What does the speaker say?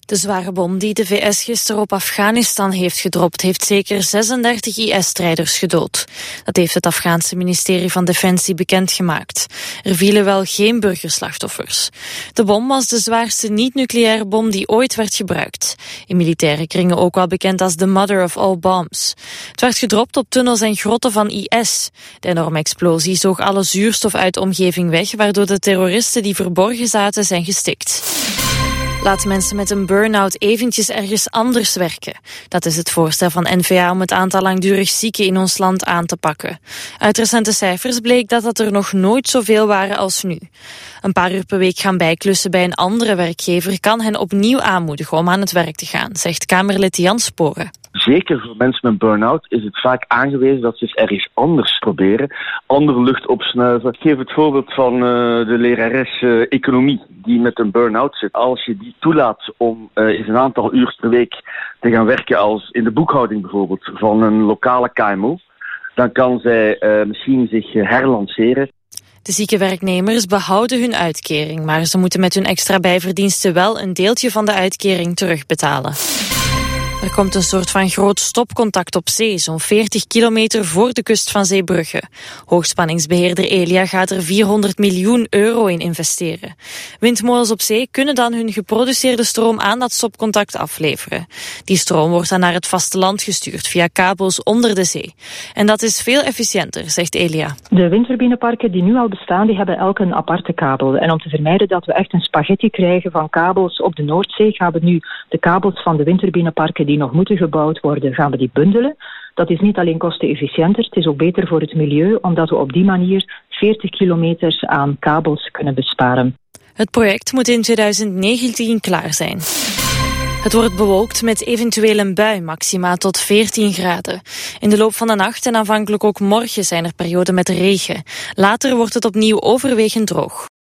De zware bom die de VS gisteren op Afghanistan heeft gedropt, heeft zeker 36 IS-strijders gedood. Dat heeft het Afghaanse ministerie van Defensie bekendgemaakt. Er vielen wel geen burgerslachtoffers. De bom was de zwaarste niet-nucleaire bom die ooit werd gebruikt. In militaire kringen ook wel bekend als de mother of all bombs. Het werd gedropt op tunnels en grotten van IS. De enorme explosie zoog alle zuurstof uit de omgeving weg, waardoor de terroristen die verborgen zaten zijn gestikt. Laat mensen met een burn-out eventjes ergens anders werken. Dat is het voorstel van N-VA om het aantal langdurig zieken in ons land aan te pakken. Uit recente cijfers bleek dat er nog nooit zoveel waren als nu. Een paar uur per week gaan bijklussen bij een andere werkgever kan hen opnieuw aanmoedigen om aan het werk te gaan, zegt Kamerlid Jan Sporen. Zeker voor mensen met burn-out is het vaak aangewezen dat ze het ergens anders proberen. Andere lucht opsnuiven. Ik geef het voorbeeld van de lerares economie die met een burn-out zit. Als je die toelaat om eens een aantal uur per week te gaan werken als in de boekhouding bijvoorbeeld van een lokale KMO, dan kan zij misschien zich herlanceren. De zieke werknemers behouden hun uitkering, maar ze moeten met hun extra bijverdiensten wel een deeltje van de uitkering terugbetalen. Er komt een soort van groot stopcontact op zee, zo'n 40 kilometer voor de kust van Zeebrugge. Hoogspanningsbeheerder Elia gaat er 400 miljoen euro in investeren. Windmolens op zee kunnen dan hun geproduceerde stroom aan dat stopcontact afleveren. Die stroom wordt dan naar het vasteland gestuurd via kabels onder de zee. En dat is veel efficiënter, zegt Elia. De windturbineparken die nu al bestaan, die hebben elk een aparte kabel. En om te vermijden dat we echt een spaghetti krijgen van kabels op de Noordzee, gaan we nu de kabels van de windturbineparken die nog moeten gebouwd worden, gaan we die bundelen. Dat is niet alleen kostenefficiënter, het is ook beter voor het milieu, omdat we op die manier 40 kilometer aan kabels kunnen besparen. Het project moet in 2019 klaar zijn. Het wordt bewolkt met eventueel een bui, maxima tot 14 graden. In de loop van de nacht en aanvankelijk ook morgen zijn er perioden met regen. Later wordt het opnieuw overwegend droog.